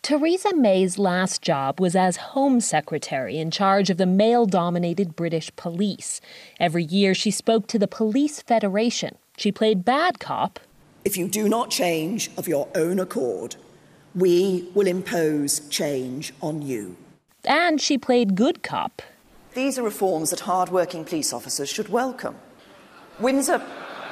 Theresa May's last job was as Home Secretary in charge of the male-dominated British police. Every year she spoke to the Police Federation. She played bad cop. If you do not change of your own accord, we will impose change on you. And she played good cop. These are reforms that hard-working police officers should welcome. Windsor.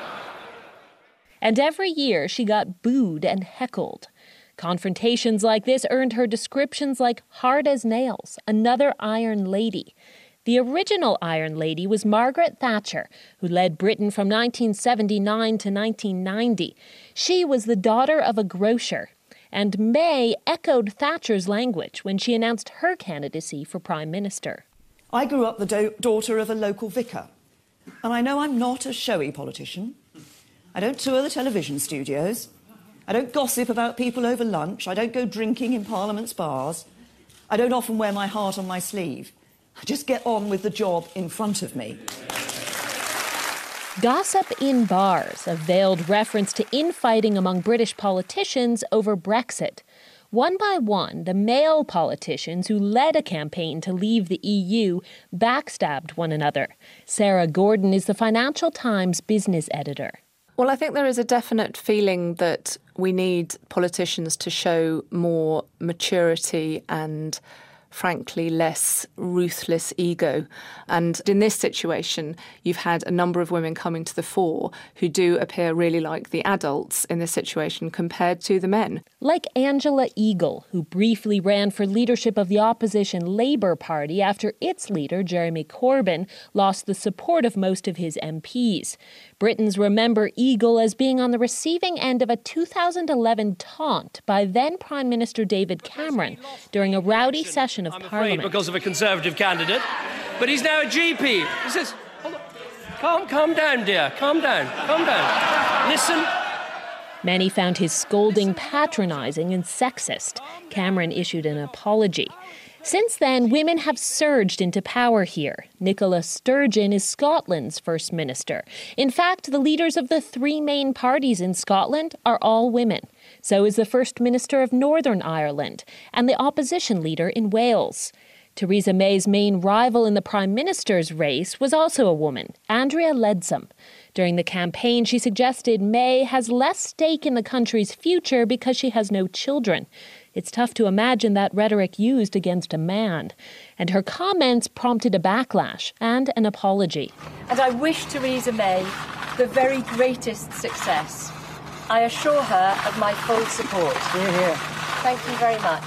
And every year she got booed and heckled. Confrontations like this earned her descriptions like hard as nails, another Iron Lady. The original Iron Lady was Margaret Thatcher, who led Britain from 1979 to 1990. She was the daughter of a grocer. And May echoed Thatcher's language when she announced her candidacy for Prime Minister. I grew up the daughter of a local vicar. And I know I'm not a showy politician. I don't tour the television studios. I don't gossip about people over lunch. I don't go drinking in Parliament's bars. I don't often wear my heart on my sleeve. I just get on with the job in front of me. Gossip in bars, a veiled reference to infighting among British politicians over Brexit. One by one, the male politicians who led a campaign to leave the EU backstabbed one another. Sarah Gordon is the Financial Times business editor. Well, I think there is a definite feeling that we need politicians to show more maturity and, frankly, less ruthless ego. And in this situation, you've had a number of women coming to the fore who do appear really like the adults in this situation compared to the men. Like Angela Eagle, who briefly ran for leadership of the opposition Labour Party after its leader, Jeremy Corbyn, lost the support of most of his MPs. Britons remember Eagle as being on the receiving end of a 2011 taunt by then Prime Minister David Cameron during a rowdy session of Parliament. Because of a Conservative candidate, but he's now a GP. He says, hold on. Calm down, dear, calm down. Listen. Many found his scolding patronising and sexist. Cameron issued an apology. Since then, women have surged into power here. Nicola Sturgeon is Scotland's First Minister. In fact, the leaders of the three main parties in Scotland are all women. So is the First Minister of Northern Ireland and the opposition leader in Wales. Theresa May's main rival in the Prime Minister's race was also a woman, Andrea Leadsom. During the campaign, she suggested May has less stake in the country's future because she has no children. It's tough to imagine that rhetoric used against a man. And her comments prompted a backlash and an apology. And I wish Theresa May the very greatest success. I assure her of my full support. Hear, hear. Thank you very much.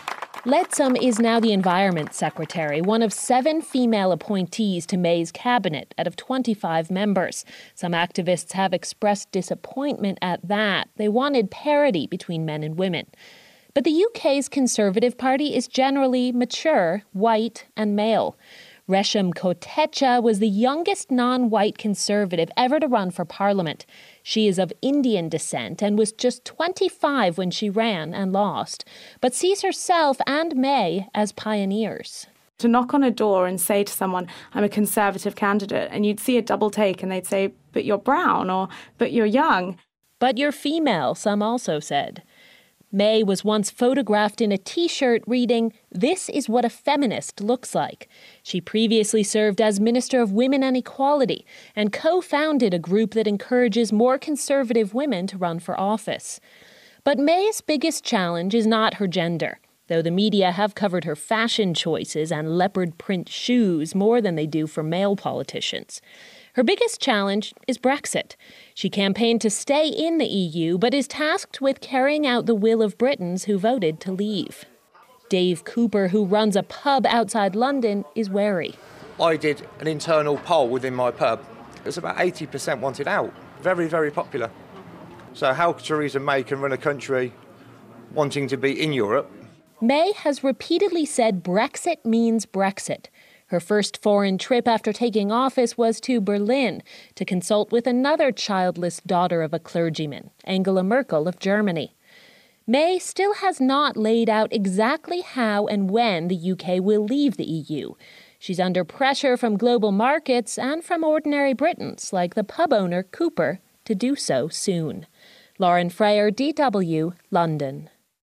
Leadsom is now the Environment Secretary, one of 7 female appointees to May's cabinet out of 25 members. Some activists have expressed disappointment at that. They wanted parity between men and women. But the UK's Conservative Party is generally mature, white and male. Resham Kotecha was the youngest non-white Conservative ever to run for Parliament. She is of Indian descent and was just 25 when she ran and lost, but sees herself and May as pioneers. To knock on a door and say to someone, I'm a Conservative candidate, and you'd see a double take and they'd say, but you're brown, or but you're young. But you're female, some also said. May was once photographed in a T-shirt reading, "This is what a feminist looks like." She previously served as Minister of Women and Equality and co-founded a group that encourages more conservative women to run for office. But May's biggest challenge is not her gender, though the media have covered her fashion choices and leopard print shoes more than they do for male politicians. Her biggest challenge is Brexit. She campaigned to stay in the EU, but is tasked with carrying out the will of Britons who voted to leave. Dave Cooper, who runs a pub outside London, is wary. I did an internal poll within my pub. It was about 80% wanted out. Very, very popular. So how Theresa May can run a country wanting to be in Europe? May has repeatedly said Brexit means Brexit. Her first foreign trip after taking office was to Berlin to consult with another childless daughter of a clergyman, Angela Merkel of Germany. May still has not laid out exactly how and when the UK will leave the EU. She's under pressure from global markets and from ordinary Britons, like the pub owner Cooper, to do so soon. Lauren Freyer, DW, London.